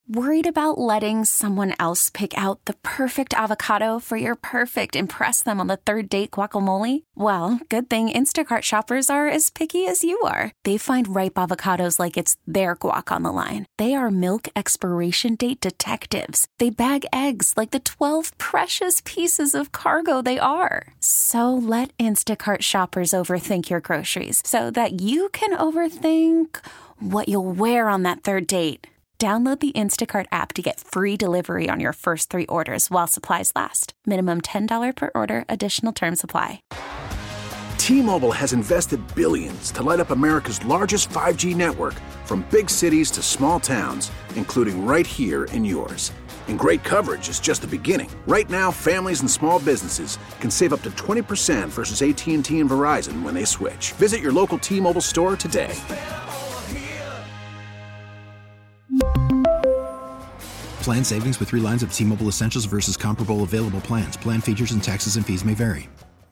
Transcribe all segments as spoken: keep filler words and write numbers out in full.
Worried about letting someone else pick out the perfect avocado for your perfect impress them on the third date guacamole? Well, good thing Instacart shoppers are as picky as you are. They find ripe avocados like it's their guac on the line. They are milk expiration date detectives. They bag eggs like the twelve precious pieces of cargo they are. So let Instacart shoppers overthink your groceries so that you can overthink what you'll wear on that third date. Download the Instacart app to get free delivery on your first three orders while supplies last. Minimum ten dollars per order. Additional terms apply. T-Mobile has invested billions to light up America's largest five G network, from big cities to small towns, including right here in yours. And great coverage is just the beginning. Right now, families and small businesses can save up to twenty percent versus A T and T and Verizon when they switch. Visit your local T-Mobile store today. Plan savings with three lines of T-Mobile Essentials versus comparable available plans. Plan features and taxes and fees may vary.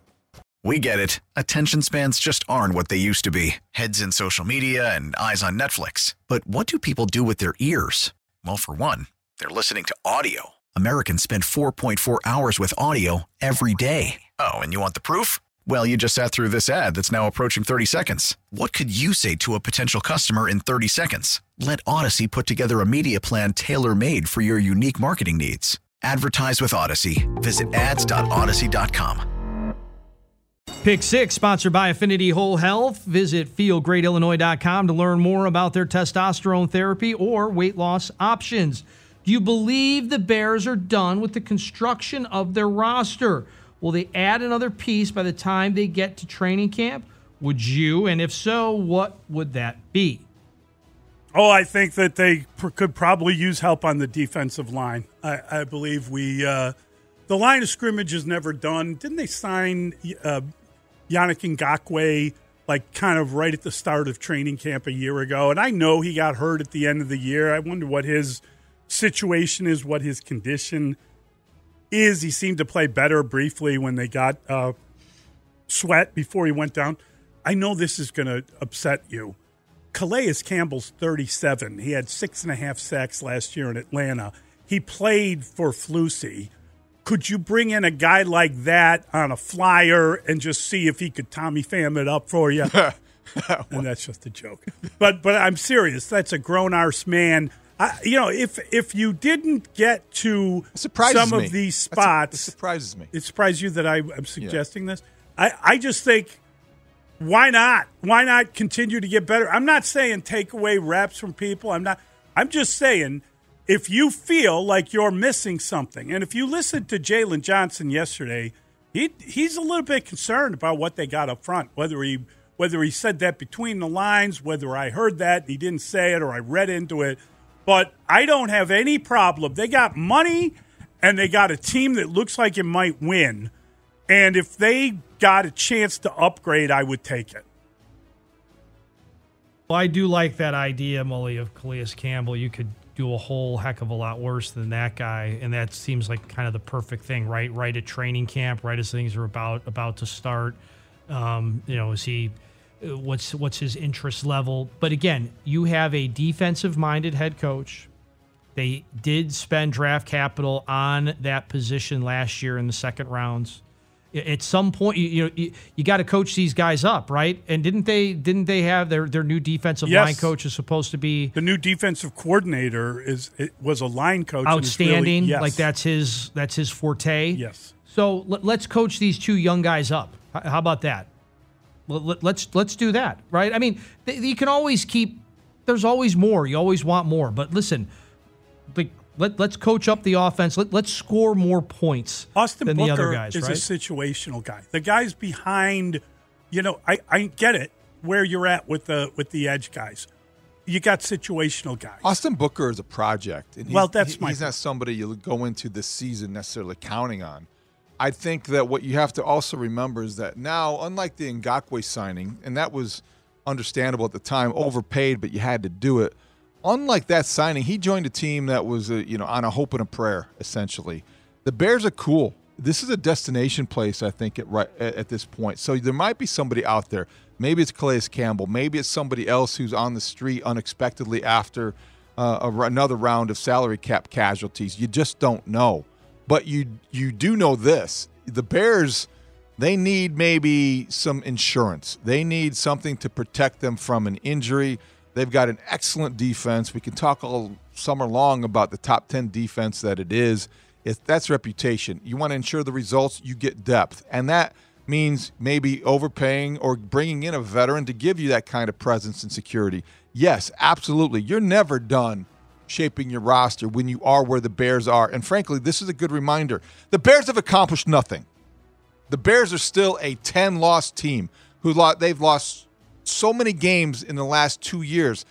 We get it. Attention spans just aren't what they used to be. Heads in social media and eyes on Netflix. But what do people do with their ears? Well, for one, they're listening to audio. Americans spend four point four hours with audio every day. Oh, and you want the proof? Well, you just sat through this ad that's now approaching thirty seconds. What could you say to a potential customer in thirty seconds? Let Odyssey put together a media plan tailor-made for your unique marketing needs. Advertise with Odyssey. Visit ads dot odyssey dot com. Pick Six, sponsored by Affinity Whole Health. Visit feel great illinois dot com to learn more about their testosterone therapy or weight loss options. Do you believe the Bears are done with the construction of their roster? Will they add another piece by the time they get to training camp? Would you? And if so, what would that be? Oh, I think that they pr- could probably use help on the defensive line. I, I believe we uh, the line of scrimmage is never done. Didn't they sign uh, Yannick Ngakoue like kind of right at the start of training camp a year ago? And I know he got hurt at the end of the year. I wonder what his situation is, what his condition is. He seemed to play better briefly when they got uh, Sweat before he went down. I know this is going to upset you. Calais Campbell's thirty-seven. He had six and a half sacks last year in Atlanta. He played for Flusy. Could you bring in a guy like that on a flyer and just see if he could Tommy Pham it up for you? And that's just a joke. But but I'm serious. That's a grown-arse man. I, you know, if if you didn't get to some me. of these spots, a, it surprises me. It surprises you that I, I'm suggesting yeah. this. I, I just think, why not? Why not continue to get better? I'm not saying take away reps from people. I'm not. I'm just saying, if you feel like you're missing something, and if you listened to Jalen Johnson yesterday, he he's a little bit concerned about what they got up front. Whether he whether he said that between the lines, whether I heard that and he didn't say it or I read into it. But I don't have any problem. They got money, and they got a team that looks like it might win. And if they got a chance to upgrade, I would take it. Well, I do like that idea, Mully, of Calais Campbell. You could do a whole heck of a lot worse than that guy, and that seems like kind of the perfect thing, right? Right at training camp, right as things are about about to start. Um, you know, is he... What's what's his interest level? But again, you have a defensive-minded head coach. They did spend draft capital on that position last year in the second rounds. At some point, you, you know you, you got to coach these guys up, right? And didn't they didn't they have their, their new defensive yes. line coach is supposed to be the new defensive coordinator is it was a line coach, outstanding. Really, yes. Like that's his that's his forte. Yes. So let, let's coach these two young guys up. How about that? Let's let's do that, right? I mean, you can always keep. There's always more. You always want more. But listen, like let let's coach up the offense. Let let's score more points Austin than Booker the other guys. Is right? a situational guy. The guys behind, you know, I, I get it where you're at with the with the edge guys. You got situational guys. Austin Booker is a project. And well, that's my. He's not somebody you go into this season necessarily counting on. I think that what you have to also remember is that now, unlike the Ngakoue signing, and that was understandable at the time, overpaid, but you had to do it. Unlike that signing, he joined a team that was, a, you know, on a hope and a prayer, essentially. The Bears are cool. This is a destination place, I think, at right at, at this point. So there might be somebody out there. Maybe it's Calais Campbell. Maybe it's somebody else who's on the street unexpectedly after uh, a, another round of salary cap casualties. You just don't know. But you you do know this. The Bears, they need maybe some insurance. They need something to protect them from an injury. They've got an excellent defense. We can talk all summer long about the top ten defense that it is. If that's reputation. You want to ensure the results, you get depth. And that means maybe overpaying or bringing in a veteran to give you that kind of presence and security. Yes, absolutely. You're never done shaping your roster when you are where the Bears are. And frankly, this is a good reminder. The Bears have accomplished nothing. The Bears are still a ten-loss team who lost, they've lost so many games in the last two years.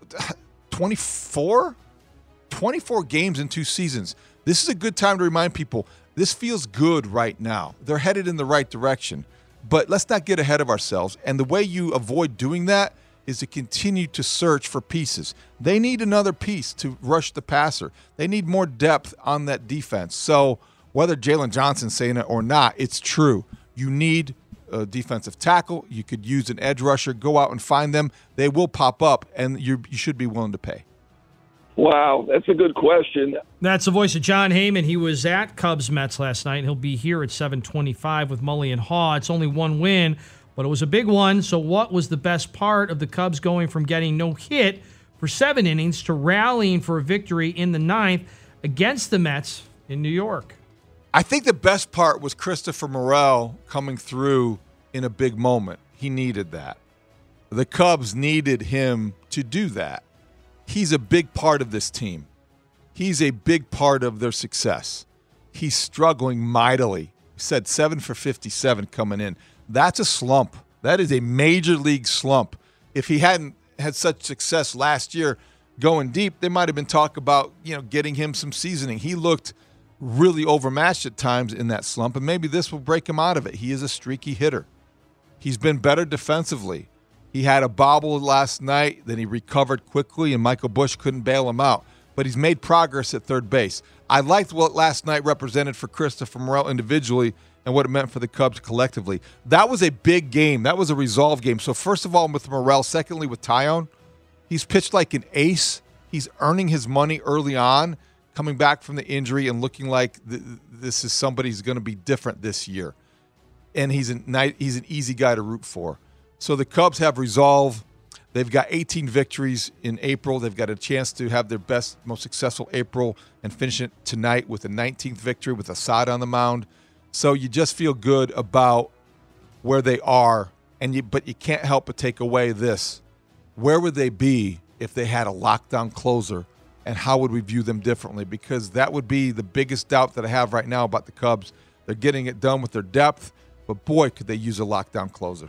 twenty-four? twenty-four games in two seasons. This is a good time to remind people this feels good right now. They're headed in the right direction. But let's not get ahead of ourselves. And the way you avoid doing that is to continue to search for pieces. They need another piece to rush the passer. They need more depth on that defense. So whether Jalen Johnson's saying it or not, it's true. You need a defensive tackle. You could use an edge rusher. Go out and find them. They will pop up, and you you should be willing to pay. Wow, that's a good question. That's the voice of John Heyman. He was at Cubs Mets last night. He'll be here at seven twenty-five with Mully and Haw. It's only one win, but it was a big one. So what was the best part of the Cubs going from getting no hit for seven innings to rallying for a victory in the ninth against the Mets in New York? I think the best part was Christopher Morel coming through in a big moment. He needed that. The Cubs needed him to do that. He's a big part of this team. He's a big part of their success. He's struggling mightily. He said seven for fifty-seven coming in. That's a slump. That is a major league slump. If he hadn't had such success last year going deep, they might have been talking about, you know, getting him some seasoning. He looked really overmatched at times in that slump, and maybe this will break him out of it. He is a streaky hitter. He's been better defensively. He had a bobble last night, then he recovered quickly, and Michael Busch couldn't bail him out. But he's made progress at third base. I liked what last night represented for Christopher Morel individually and what it meant for the Cubs collectively. That was a big game. That was a resolve game. So first of all, with Morel, secondly with Taillon, he's pitched like an ace. He's earning his money early on, coming back from the injury and looking like th- this is somebody who's going to be different this year. And he's an, he's an easy guy to root for. So the Cubs have resolve. They've got eighteen victories in April. They've got a chance to have their best, most successful April and finish it tonight with a nineteenth victory with Assad on the mound. So you just feel good about where they are, and you, but you can't help but take away this. Where would they be if they had a lockdown closer, and how would we view them differently? Because that would be the biggest doubt that I have right now about the Cubs. They're getting it done with their depth, but boy, could they use a lockdown closer.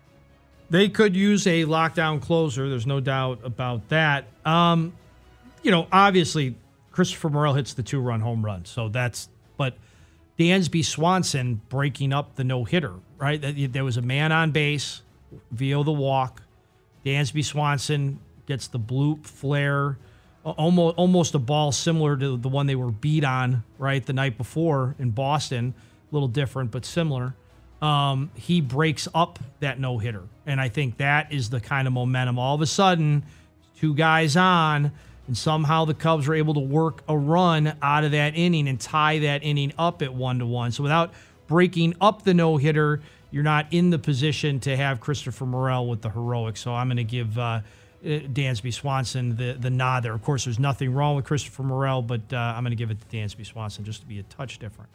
They could use a lockdown closer. There's no doubt about that. Um, you know, obviously, Christopher Morel hits the two-run home run. So that's – but Dansby Swanson breaking up the no-hitter, right? There was a man on base via the walk. Dansby Swanson gets the bloop flare, almost, almost a ball similar to the one they were beat on, right, the night before in Boston. A little different, but similar. Um, he breaks up that no-hitter. And I think that is the kind of momentum. All of a sudden, two guys on, and somehow the Cubs were able to work a run out of that inning and tie that inning up at one to one. So without breaking up the no-hitter, you're not in the position to have Christopher Morel with the heroics. So I'm going to give uh, Dansby Swanson the, the nod there. Of course, there's nothing wrong with Christopher Morel, but uh, I'm going to give it to Dansby Swanson just to be a touch different.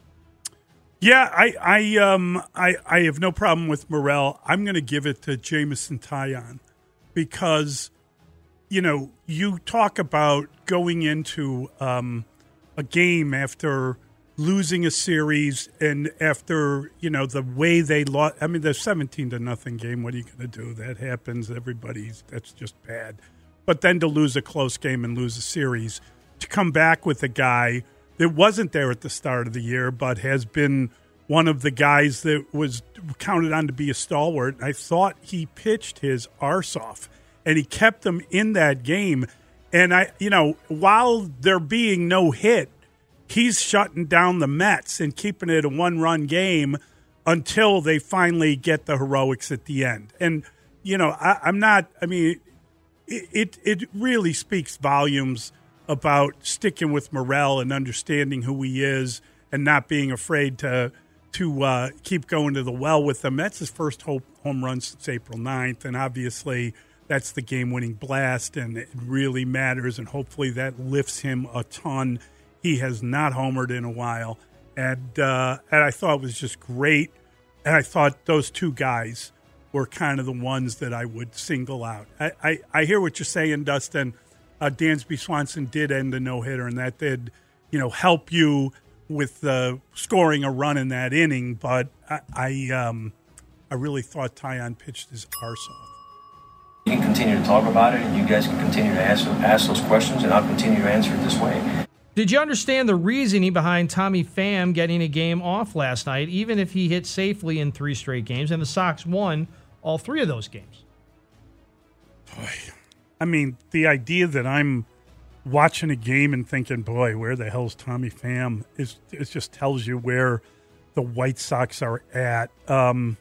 Yeah, I I um I, I have no problem with Morel. I'm going to give it to Jameson Taillon because, you know, you talk about going into um, a game after losing a series and after, you know, the way they lost. I mean, the seventeen to nothing game. What are you going to do? That happens. Everybody's that's just bad. But then to lose a close game and lose a series, to come back with a guy that wasn't there at the start of the year, but has been one of the guys that was counted on to be a stalwart. I thought he pitched his arse off, and he kept them in that game. And, I, you know, while there being no hit, he's shutting down the Mets and keeping it a one-run game until they finally get the heroics at the end. And, you know, I, I'm not – I mean, it, it, it really speaks volumes about sticking with Morel and understanding who he is and not being afraid to to uh, keep going to the well with him. That's his first home run since April ninth, and obviously that's the game-winning blast, and it really matters, and hopefully that lifts him a ton. He has not homered in a while, and uh, and I thought it was just great, and I thought those two guys were kind of the ones that I would single out. I, I, I hear what you're saying, Dustin. Uh, Dansby Swanson did end the no-hitter, and that did, you know, help you with uh, scoring a run in that inning. But I I, um, I really thought Taillon pitched his arse off. You can continue to talk about it, and you guys can continue to ask, ask those questions, and I'll continue to answer it this way. Did you understand the reasoning behind Tommy Pham getting a game off last night, even if he hit safely in three straight games, and the Sox won all three of those games? Boy. I mean, the idea that I'm watching a game and thinking, boy, where the hell's Tommy Pham, is it just tells you where the White Sox are at. Um,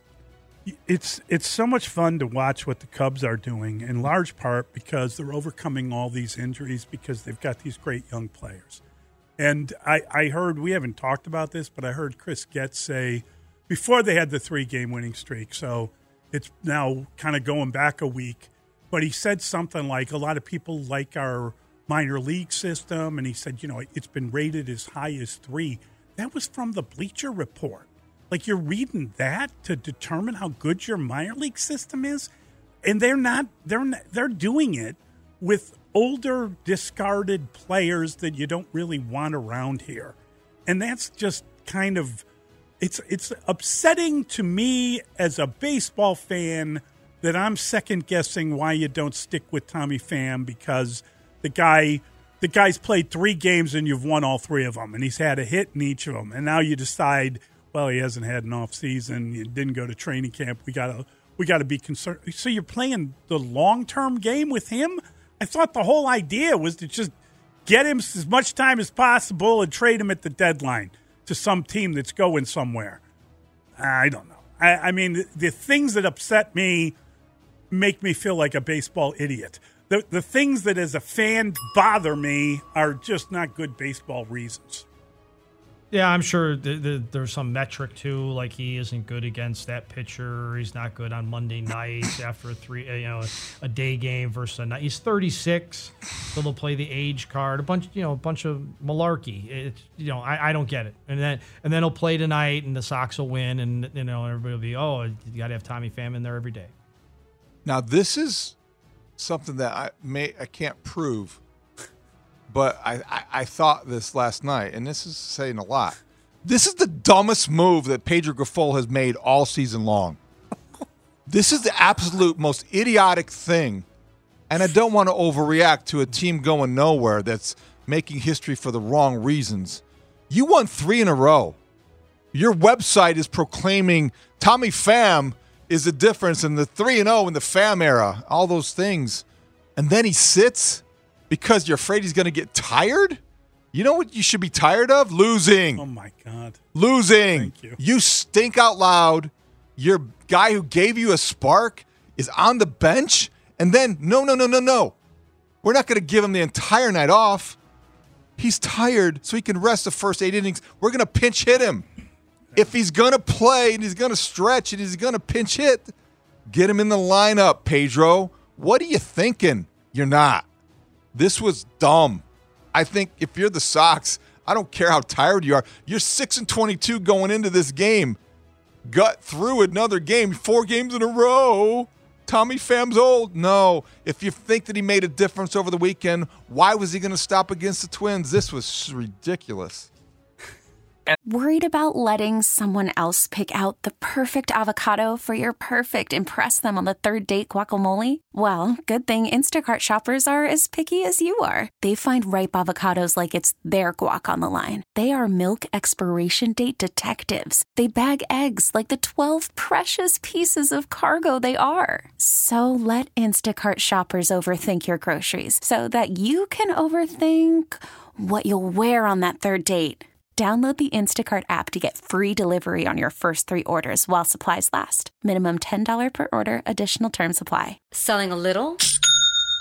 it's it's so much fun to watch what the Cubs are doing, in large part because they're overcoming all these injuries because they've got these great young players. And I, I heard, we haven't talked about this, but I heard Chris Getz say, before they had the three-game winning streak, so it's now kind of going back a week, but he said something like, a lot of people like our minor league system, and he said, you know, it's been rated as high as three. That was from the Bleacher Report. Like, you're reading that to determine how good your minor league system is, and they're not. They're not, they're doing it with older, discarded players that you don't really want around here, and that's just kind of it's it's upsetting to me as a baseball fan that I'm second guessing why you don't stick with Tommy Pham, because the guy. The guy's played three games and you've won all three of them, and he's had a hit in each of them. And now you decide, well, he hasn't had an off season. He didn't go to training camp. We gotta, we gotta be concerned. So you're playing the long term game with him? I thought the whole idea was to just get him as much time as possible and trade him at the deadline to some team that's going somewhere. I don't know. I, I mean, the, the things that upset me make me feel like a baseball idiot. The the things that as a fan bother me are just not good baseball reasons. Yeah, I'm sure th- th- there's some metric too, like he isn't good against that pitcher. He's not good on Monday nights after a three, you know, a day game versus a night. He's thirty-six, so they'll play the age card. A bunch, you know, a bunch of malarkey. It's, you know, I, I don't get it. And then and then he'll play tonight, and the Sox will win, and you know, everybody will be, oh, you got to have Tommy Pham in there every day. Now this is something that I may I can't prove, but I, I, I thought this last night, and this is saying a lot. This is the dumbest move that Pedro Grifol has made all season long. This is the absolute most idiotic thing, and I don't want to overreact to a team going nowhere that's making history for the wrong reasons. You won three in a row. Your website is proclaiming Tommy Pham is the difference in the three and oh in the Pham era, all those things. And then he sits because you're afraid he's going to get tired? You know what you should be tired of? Losing. Oh, my God. Losing. Thank you. You stink out loud. Your guy who gave you a spark is on the bench. And then, no, no, no, no, no. We're not going to give him the entire night off. He's tired, so he can rest the first eight innings. We're going to pinch hit him. If he's going to play and he's going to stretch and he's going to pinch hit, get him in the lineup, Pedro. What are you thinking? You're not. This was dumb. I think if you're the Sox, I don't care how tired you are. You're six and twenty-two going into this game. Gut through another game, four games in a row. Tommy Pham's old. No. If you think that he made a difference over the weekend, why was he going to stop against the Twins? This was ridiculous. Worried about letting someone else pick out the perfect avocado for your perfect impress them on the third date guacamole? Well, good thing Instacart shoppers are as picky as you are. They find ripe avocados like it's their guac on the line. They are milk expiration date detectives. They bag eggs like the twelve precious pieces of cargo they are. So let Instacart shoppers overthink your groceries so that you can overthink what you'll wear on that third date. Download the Instacart app to get free delivery on your first three orders while supplies last. Minimum ten dollars per order. Additional terms apply. Selling a little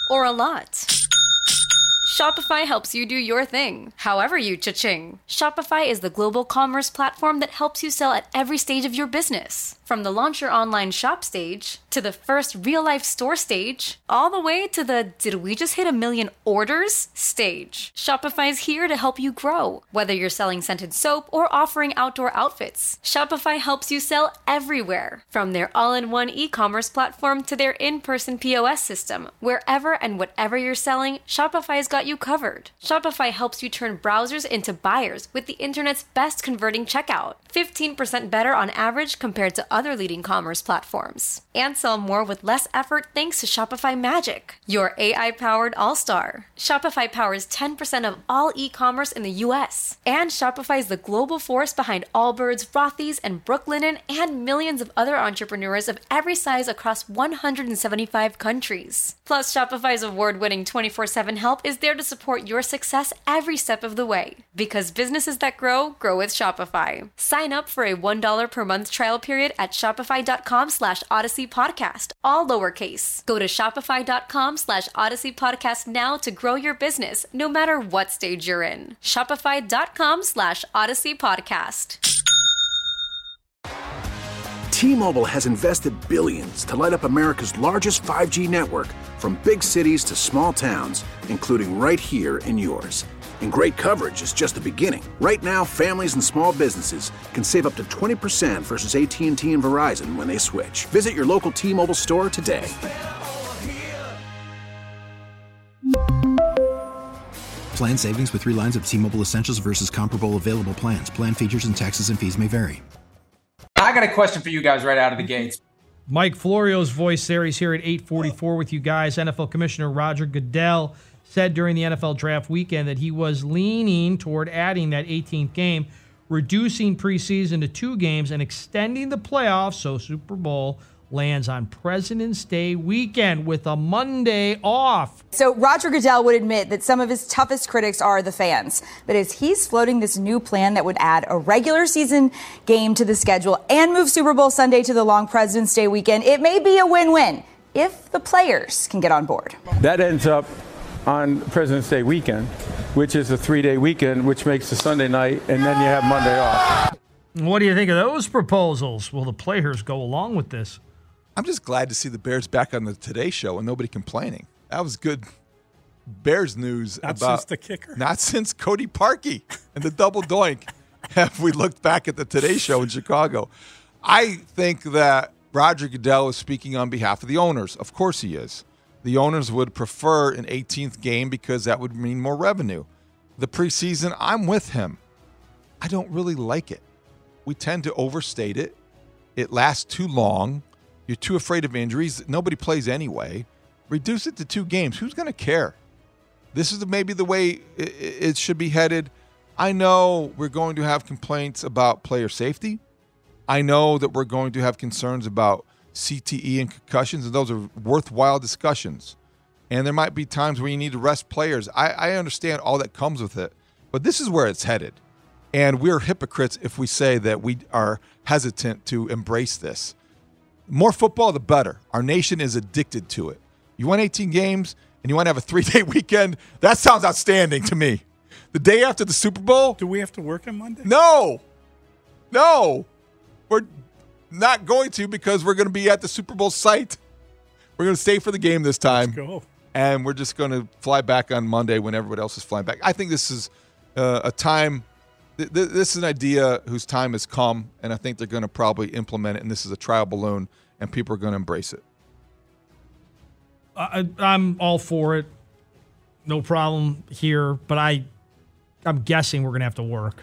or a lot? Shopify helps you do your thing, however you cha-ching. Shopify is the global commerce platform that helps you sell at every stage of your business. From the launch your online shop stage, to the first real-life store stage, all the way to the did we just hit a million orders stage. Shopify's here to help you grow. Whether you're selling scented soap or offering outdoor outfits, Shopify helps you sell everywhere. From their all-in-one e-commerce platform to their in-person P O S system, wherever and whatever you're selling, Shopify's got you covered. Shopify helps you turn browsers into buyers with the internet's best converting checkout. fifteen percent better on average compared to other leading commerce platforms. And sell more with less effort thanks to Shopify Magic, your A I-powered all-star. Shopify powers ten percent of all e-commerce in the U S. And Shopify is the global force behind Allbirds, Rothy's, and Brooklinen, and millions of other entrepreneurs of every size across one hundred seventy-five countries. Plus, Shopify's award-winning twenty-four seven help is there to support your success every step of the way. Because businesses that grow, grow with Shopify. Sign up for a one dollar per month trial period at shopify.com slash Odyssey Podcast, all lowercase. Go to shopify.com slash Odyssey Podcast now to grow your business, no matter what stage you're in. Shopify.com slash Odyssey Podcast. T-Mobile has invested billions to light up America's largest five G network, from big cities to small towns, including right here in yours. And great coverage is just the beginning. Right now, families and small businesses can save up to twenty percent versus A T and T and Verizon when they switch. Visit your local T-Mobile store today. Plan savings with three lines of T-Mobile Essentials versus comparable available plans. Plan features and taxes and fees may vary. I got a question for you guys right out of the gates. Mike Florio's voice there. He's here at eight forty-four with you guys. N F L Commissioner Roger Goodell said during the N F L draft weekend that he was leaning toward adding that eighteenth game, reducing preseason to two games, and extending the playoffs so Super Bowl lands on President's Day weekend with a Monday off. So Roger Goodell would admit that some of his toughest critics are the fans. But as he's floating this new plan that would add a regular season game to the schedule and move Super Bowl Sunday to the long President's Day weekend, it may be a win-win if the players can get on board. That ends up on President's Day weekend, which is a three-day weekend, which makes a Sunday night, and then you have Monday off. What do you think of those proposals? Will the players go along with this? I'm just glad to see the Bears back on the Today Show and nobody complaining. That was good Bears news. Not about since the kicker. Not since Cody Parkey and the double doink have we looked back at the Today Show in Chicago. I think that Roger Goodell is speaking on behalf of the owners. Of course he is. The owners would prefer an eighteenth game because that would mean more revenue. The preseason, I'm with him. I don't really like it. We tend to overstate it. It lasts too long. You're too afraid of injuries. Nobody plays anyway. Reduce it to two games. Who's going to care? This is maybe the way it should be headed. I know we're going to have complaints about player safety. I know that we're going to have concerns about C T E and concussions, and those are worthwhile discussions. And there might be times where you need to rest players. I, I understand all that comes with it, but this is where it's headed. And we're hypocrites if we say that we are hesitant to embrace this. More football, the better. Our nation is addicted to it. You want eighteen games and you want to have a three-day weekend? That sounds outstanding to me. The day after the Super Bowl? Do we have to work on Monday? No. No. We're not going to because we're going to be at the Super Bowl site. We're going to stay for the game this time. Let's go. And we're just going to fly back on Monday when everybody else is flying back. I think this is uh, a time th- – th- this is an idea whose time has come, and I think they're going to probably implement it, and this is a trial balloon, and people are going to embrace it. I, I'm all for it. No problem here, but I, I'm guessing we're going to have to work.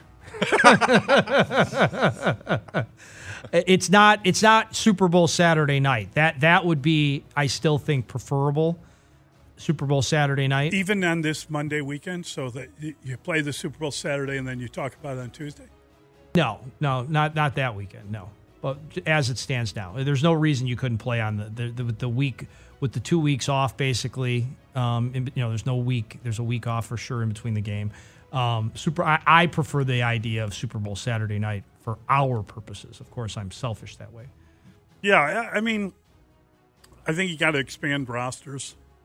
It's not. It's not Super Bowl Saturday night. That that would be, I still think, preferable. Super Bowl Saturday night, even on this Monday weekend, so that you play the Super Bowl Saturday and then you talk about it on Tuesday. No, no, not not that weekend. No, but as it stands now, there's no reason you couldn't play on the the, the, the week with the two weeks off. Basically, um, in, you know, there's no week. There's a week off for sure in between the game. Um, super. I, I prefer the idea of Super Bowl Saturday night for our purposes. Of course, I'm selfish that way. Yeah, I mean, I think you got to expand rosters.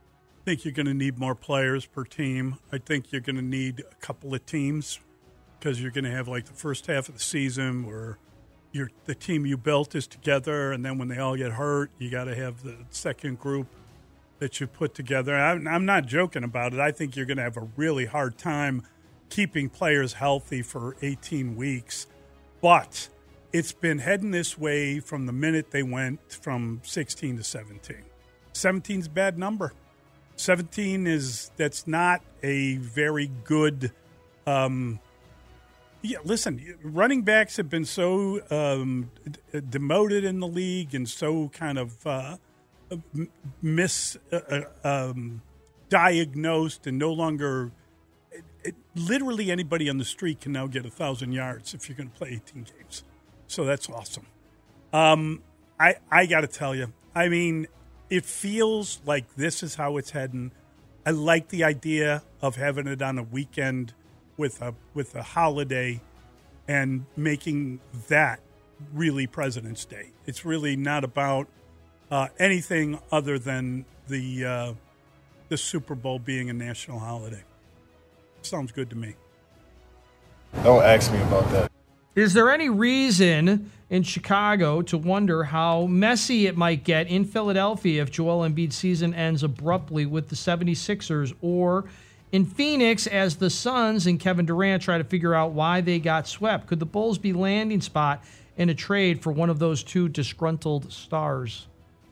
I think you're going to need more players per team. I think you're going to need a couple of teams because you're going to have like the first half of the season where you're, the team you built is together, and then when they all get hurt, you got to have the second group that you put together. I'm, I'm not joking about it. I think you're going to have a really hard time keeping players healthy for eighteen weeks. But it's been heading this way from the minute they went from sixteen to seventeen. seventeen's a bad number. seventeen is, that's not a very good, um, yeah, listen, running backs have been so um, d- demoted in the league and so kind of uh, mis uh, um, diagnosed and no longer, it, it, literally anybody on the street can now get a thousand yards if you're going to play eighteen games. So that's awesome. Um, I, I got to tell you, I mean, it feels like this is how it's heading. I like the idea of having it on a weekend with a with a holiday and making that really President's Day. It's really not about uh, anything other than the uh, the Super Bowl being a national holiday. Sounds good to me. Don't ask me about that. Is there any reason in Chicago to wonder how messy it might get in Philadelphia if Joel Embiid's season ends abruptly with the seventy-sixers, or in Phoenix as the Suns and Kevin Durant try to figure out why they got swept? Could the Bulls be landing spot in a trade for one of those two disgruntled stars?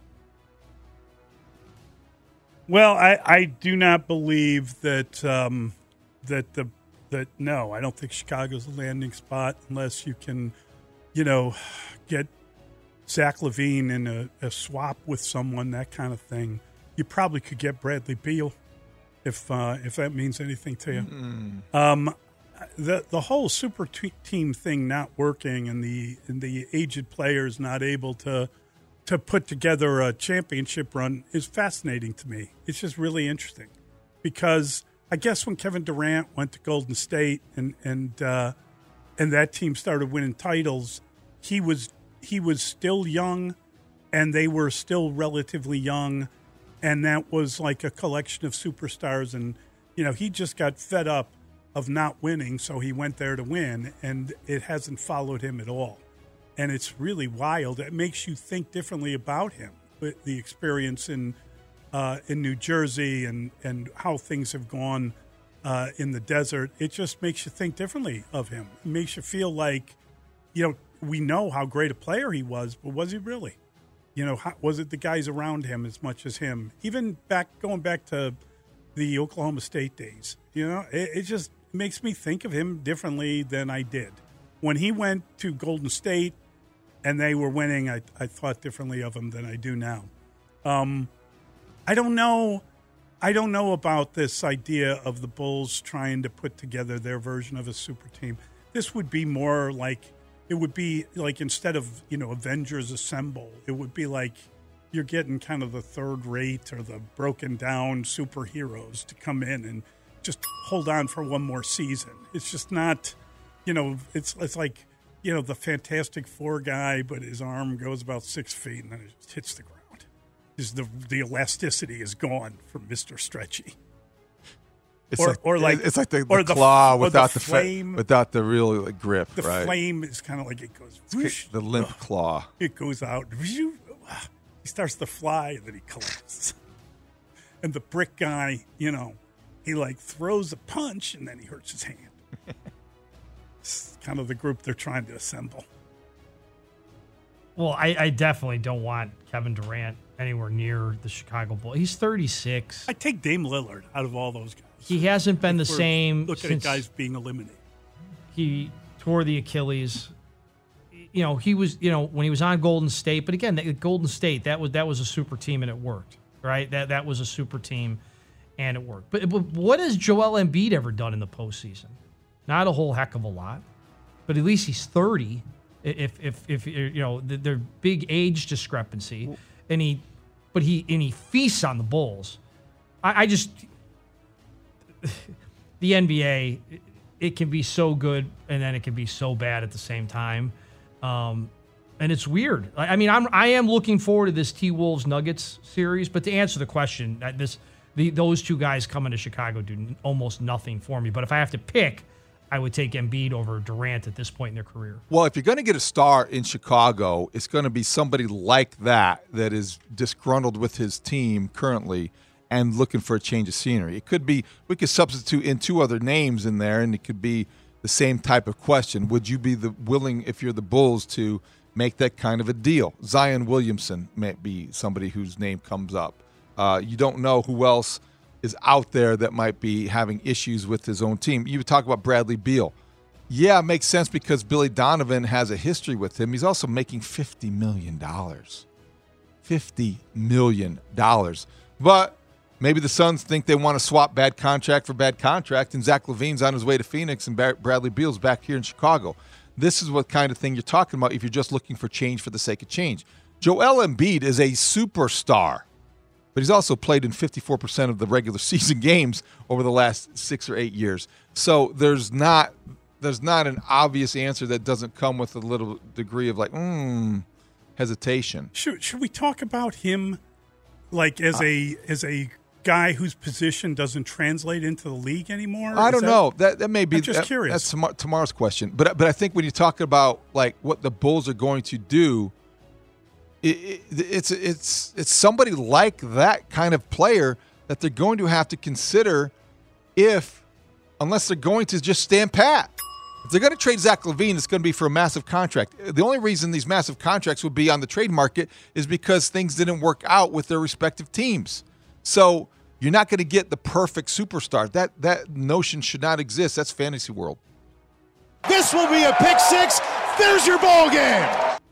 Well, I, I do not believe that um, that the that no, I don't think Chicago's a landing spot unless you can, you know, get Zach LaVine in a, a swap with someone, that kind of thing. You probably could get Bradley Beal if uh, if that means anything to you. Mm. Um, the the whole super t- team thing not working and the and the aged players not able to to put together a championship run is fascinating to me. It's just really interesting because I guess when Kevin Durant went to Golden State and and uh, and that team started winning titles, he was he was still young, and they were still relatively young, and that was like a collection of superstars. And you know, he just got fed up of not winning, so he went there to win, and it hasn't followed him at all. And it's really wild. It makes you think differently about him, with the experience in. Uh, in New Jersey and, and how things have gone uh, in the desert. It just makes you think differently of him. It makes you feel like, you know, we know how great a player he was, but was he really? You know, how, was it the guys around him as much as him? Even back going back to the Oklahoma State days, you know, it, it just makes me think of him differently than I did. When he went to Golden State and they were winning, I, I thought differently of him than I do now. Um I don't know. I don't know about this idea of the Bulls trying to put together their version of a super team. This would be more like, it would be like instead of, you know, Avengers Assemble, it would be like you're getting kind of the third rate or the broken down superheroes to come in and just hold on for one more season. It's just not, you know, it's it's like, you know, the Fantastic Four guy, but his arm goes about six feet and then it just hits the ground. Is the the elasticity is gone from Mister Stretchy. It's or, like, or like it's like the, or the claw the, without the the, flame, fa- without the real like, grip. The right? flame is kind of like it goes whoosh, the limp ugh, claw. It goes out. He starts to fly and then he collapses. And the brick guy, you know, he like throws a punch and then he hurts his hand. It's kind of the group they're trying to assemble. Well, I, I definitely don't want Kevin Durant anywhere near the Chicago Bulls. He's thirty-six. I take Dame Lillard out of all those guys. He hasn't been if the same. Looking at guys being eliminated. He tore the Achilles. You know, he was, you know, when he was on Golden State, but again, the Golden State, that was that was a super team and it worked, right? That that was a super team and it worked. But, but what has Joel Embiid ever done in the postseason? Not a whole heck of a lot, but at least he's thirty. If if if you know the, their big age discrepancy, and he, but he and he feasts on the Bulls. I, I just the N B A, it, it can be so good and then it can be so bad at the same time, um, and it's weird. I, I mean, I'm I am looking forward to this T Wolves Nuggets series, but to answer the question, this the, those two guys coming to Chicago do n- almost nothing for me. But if I have to pick, I would take Embiid over Durant at this point in their career. Well, if you're going to get a star in Chicago, it's going to be somebody like that that is disgruntled with his team currently and looking for a change of scenery. It could be, we could substitute in two other names in there, and it could be the same type of question. Would you be the willing, if you're the Bulls, to make that kind of a deal? Zion Williamson may be somebody whose name comes up. Uh, you don't know who else is out there that might be having issues with his own team. You would talk about Bradley Beal. Yeah, it makes sense because Billy Donovan has a history with him. He's also making fifty million dollars. fifty million dollars. But maybe the Suns think they want to swap bad contract for bad contract, and Zach LaVine's on his way to Phoenix, and Bradley Beal's back here in Chicago. This is what kind of thing you're talking about if you're just looking for change for the sake of change. Joel Embiid is a superstar, but he's also played in fifty-four percent of the regular season games over the last six or eight years. So there's not there's not an obvious answer that doesn't come with a little degree of like, mm, hesitation. Should, should we talk about him like as uh, a as a guy whose position doesn't translate into the league anymore? I don't that, know. That that may be I'm just that, curious. That's tom- tomorrow's question. But but I think when you talk about like what the Bulls are going to do, it, it, it's it's it's somebody like that kind of player that they're going to have to consider if unless they're going to just stand pat. If they're going to trade Zach LaVine, it's going to be for a massive contract. The only reason these massive contracts would be on the trade market is because things didn't work out with their respective teams. So you're not going to get the perfect superstar. That that notion should not exist. That's fantasy world. This will be a pick six. There's your ball game.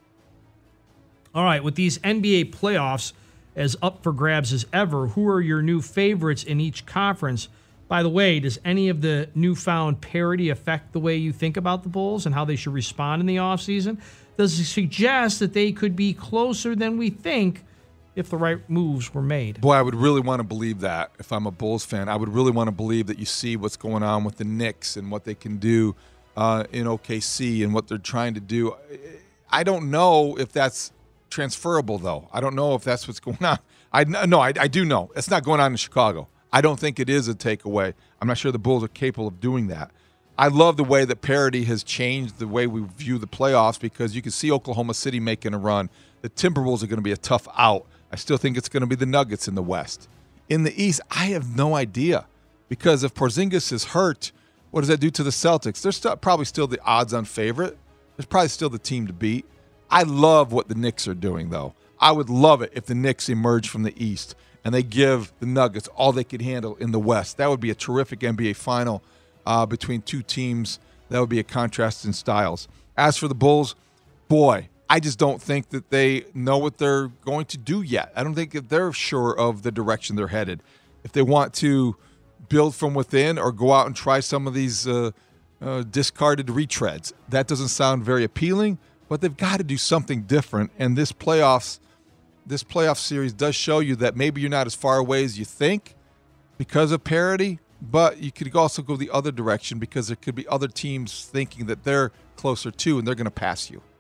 All right, with these N B A playoffs as up for grabs as ever, who are your new favorites in each conference? By the way, does any of the newfound parity affect the way you think about the Bulls and how they should respond in the offseason? Does it suggest that they could be closer than we think if the right moves were made? Boy, I would really want to believe that if I'm a Bulls fan. I would really want to believe that you see what's going on with the Knicks and what they can do uh, in O K C and what they're trying to do. I don't know if that's transferable, though. I don't know if that's what's going on. I No, I, I do know. It's not going on in Chicago. I don't think it is a takeaway. I'm not sure the Bulls are capable of doing that. I love the way that parity has changed the way we view the playoffs because you can see Oklahoma City making a run. The Timberwolves are going to be a tough out. I still think it's going to be the Nuggets in the West. In the East, I have no idea because if Porzingis is hurt, what does that do to the Celtics? They're still, probably still the odds-on favorite. They're probably still the team to beat. I love what the Knicks are doing, though. I would love it if the Knicks emerge from the East and they give the Nuggets all they could handle in the West. That would be a terrific N B A final uh, between two teams. That would be a contrast in styles. As for the Bulls, boy, I just don't think that they know what they're going to do yet. I don't think that they're sure of the direction they're headed. If they want to build from within or go out and try some of these uh, uh, discarded retreads, that doesn't sound very appealing, but they've got to do something different. And this playoffs, this playoff series does show you that maybe you're not as far away as you think because of parity, but you could also go the other direction because there could be other teams thinking that they're closer to and they're going to pass you.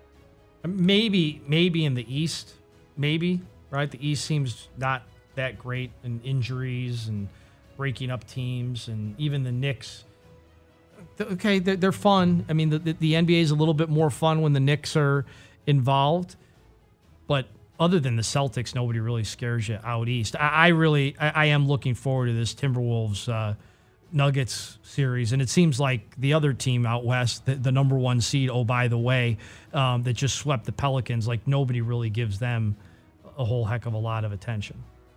Maybe, maybe in the East, maybe, right? The East seems not that great in injuries and breaking up teams, and even the Knicks. Okay, they're, they're fun. I mean, the, the, the N B A is a little bit more fun when the Knicks are involved, but other than the Celtics, nobody really scares you out East. I, I really, I, I am looking forward to this Timberwolves uh, Nuggets series, and it seems like the other team out west, the, the number one seed, oh, by the way, um, that just swept the Pelicans, like nobody really gives them a whole heck of a lot of attention.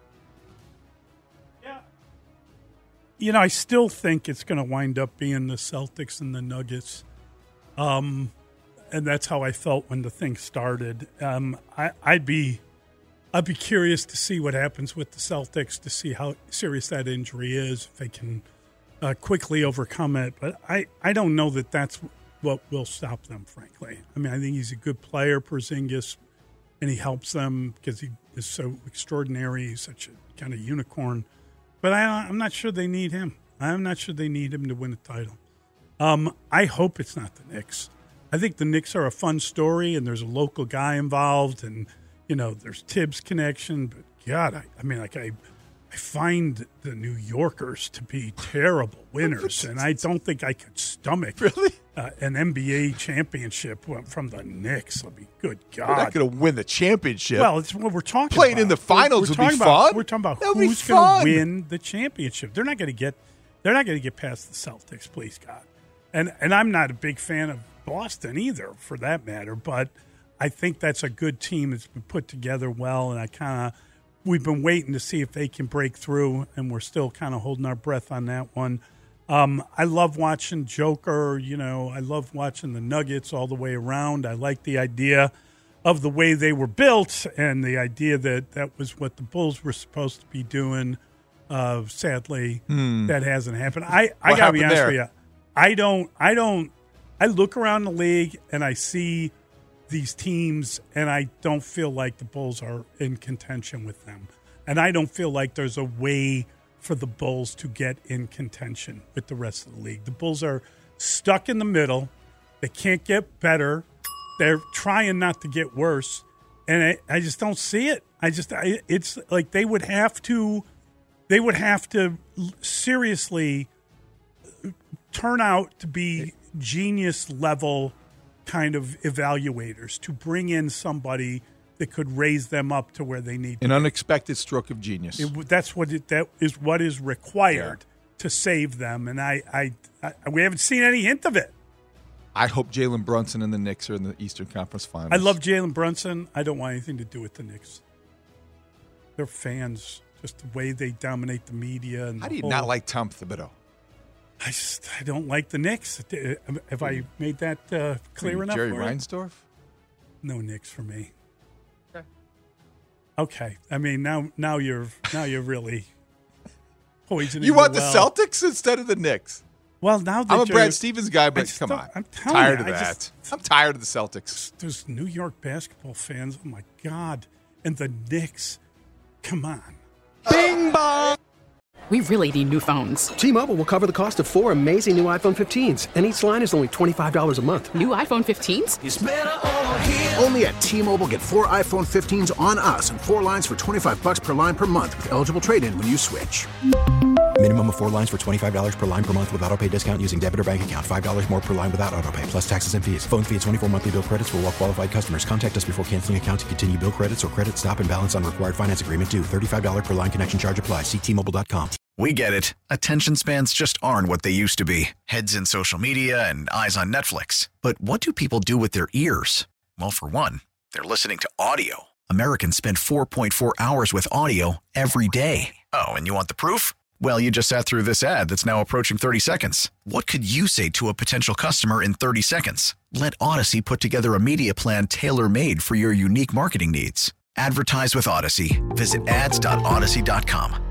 Yeah. You know, I still think it's going to wind up being the Celtics and the Nuggets. Um, and that's how I felt when the thing started. Um, I, I'd be I'd be curious to see what happens with the Celtics, to see how serious that injury is, if they can uh, quickly overcome it. But I, I don't know that that's what will stop them, frankly. I mean, I think he's a good player, Porzingis, and he helps them because he is so extraordinary. He's such a kind of unicorn. But I, I'm not sure they need him. I'm not sure they need him to win a title. Um, I hope it's not the Knicks. I think the Knicks are a fun story, and there's a local guy involved, and, you know, there's Tibbs connection. But, God, I, I mean, like, I I find the New Yorkers to be terrible winners, and I don't think I could stomach really uh, an N B A championship from the Knicks. I mean, good God, they're not going to win the championship. Well, it's what we're talking Playing about. in the finals we're, we're would be about, fun. We're talking about That'll who's going to win fun. the championship. They're not going to get. They're not going to get past the Celtics, please God. And and I'm not a big fan of Boston either, for that matter. But I think that's a good team that's been put together well, and I kind of. We've been waiting to see if they can break through, and we're still kind of holding our breath on that one. Um, I love watching Joker. You know, I love watching the Nuggets all the way around. I like the idea of the way they were built and the idea that that was what the Bulls were supposed to be doing. Uh, sadly, Hmm. that hasn't happened. I, I What got to be happened honest there? with you. I don't, I don't, I look around the league and I see these teams, and I don't feel like the Bulls are in contention with them. And I don't feel like there's a way for the Bulls to get in contention with the rest of the league. The Bulls are stuck in the middle. They can't get better. They're trying not to get worse. And I, I just don't see it. I just, I, it's like they would have to, they would have to seriously turn out to be genius level kind of evaluators to bring in somebody that could raise them up to where they need to An be. unexpected stroke of genius. It, that's what it, that is what is required Yeah. to save them, and I, I, I we haven't seen any hint of it. I hope Jalen Brunson and the Knicks are in the Eastern Conference Finals. I love Jalen Brunson. I don't want anything to do with the Knicks. Their fans, just the way they dominate the media. And How the do you whole- not like Tom Thibodeau? I just I don't like the Knicks. Have I made that uh, clear enough? Jerry for you? Reinsdorf? No Knicks for me. Okay. Okay. I mean now now you're now you're really poisoning. You want the the well. Celtics instead of the Knicks? Well, now that I'm a you're- Brad Stevens guy, I but just come don't- on. I'm telling tired you, of I that. just- I'm tired of the Celtics. There's New York basketball fans. Oh my God! And the Knicks. Come on. Bing bong. We really need new phones. T-Mobile will cover the cost of four amazing new iPhone fifteens, and each line is only twenty-five dollars a month. New iPhone fifteens? It's better over here. Only at T-Mobile, get four iPhone fifteens on us and four lines for twenty-five bucks per line per month with eligible trade-in when you switch. Minimum of four lines for twenty-five dollars per line per month with autopay discount using debit or bank account. five dollars more per line without autopay, plus taxes and fees. Phone fee at twenty-four monthly bill credits for well-qualified customers. Contact us before canceling account to continue bill credits or credit stop and balance on required finance agreement due. thirty-five dollars per line connection charge applies. See T Mobile dot com. We get it. Attention spans just aren't what they used to be. Heads in social media and eyes on Netflix. But what do people do with their ears? Well, for one, they're listening to audio. Americans spend four point four hours with audio every day. Oh, and you want the proof? Well, you just sat through this ad that's now approaching thirty seconds. What could you say to a potential customer in thirty seconds? Let Odyssey put together a media plan tailor-made for your unique marketing needs. Advertise with Odyssey. Visit ads dot odyssey dot com.